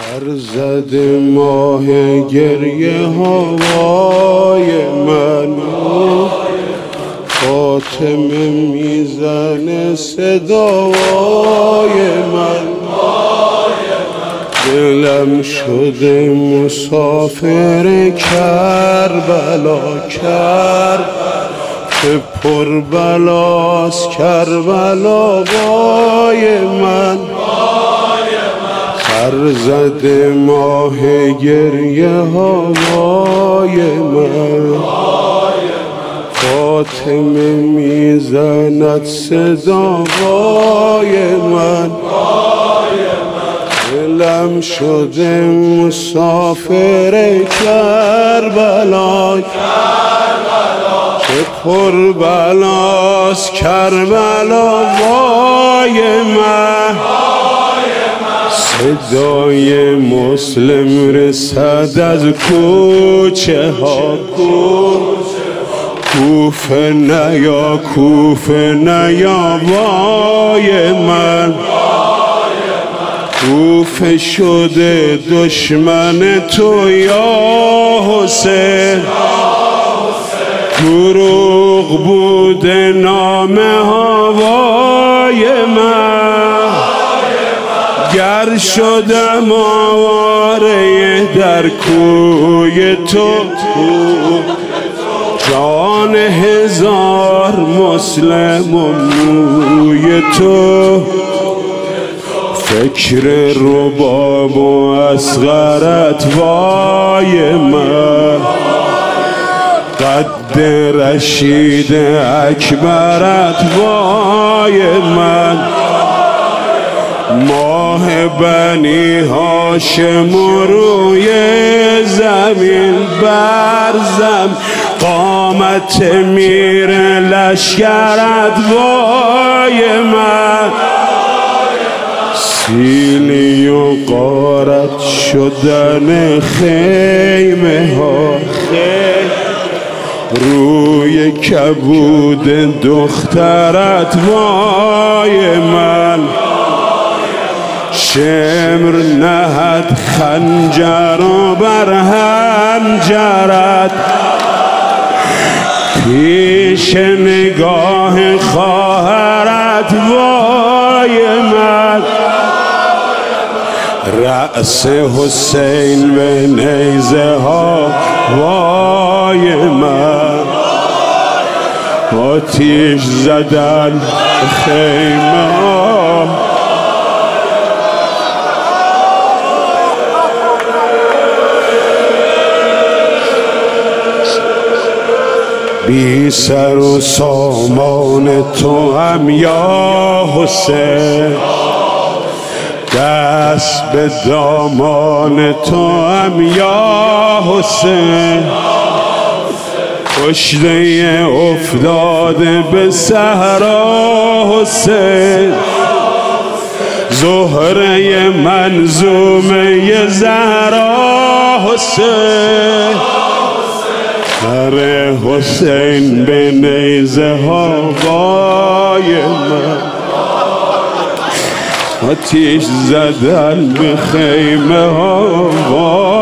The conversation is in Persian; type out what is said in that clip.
زد ماه گریه هوای من، فاطمه میزنه صدای من. دلم شده مسافر کربلا، که پر بلاست کربلا وای من. سر زده ماه گریه هوای من، فاطمه میزند صدای من. دلم شده مسافر کربلا، که پر بلاست کربلا وای من. صدای مسلم رسد از کوچه ها، کوفه نیا کوفه نیا وای من. کوفه شده دشمن تو یا حسین، دروغ بوده نامه ها وای من. گر شدم آواره در کوی تو، جان هزار مسلم و موی تو. فکر رباب و اصغرت وای من، قد رشید اکبرت وای من. ماه بنی هاشم روی زمین برزم، قامت میر لشکرت وای من. سیلی و غارت شدن خیمه ها، روی کبود دخترت وای من. شمر نهد خنجر و بر حنجرت، پیش نگاه خواهرت وای من. رأس حسین به نیزه ها وای من. آتیش زدن خیمه ها، بی سر و سامان تو هم یا حسین، دست به دامان تو هم یا حسین. کشته افتاده به صحرا حسین، زهره منظومه زهرا حسین. سر حسین به نیزه ها وای من، آتیش زدن به خیمه ها وای